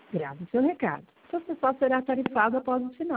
Grave seu recado. Seu pessoal será tarifado após o sinal.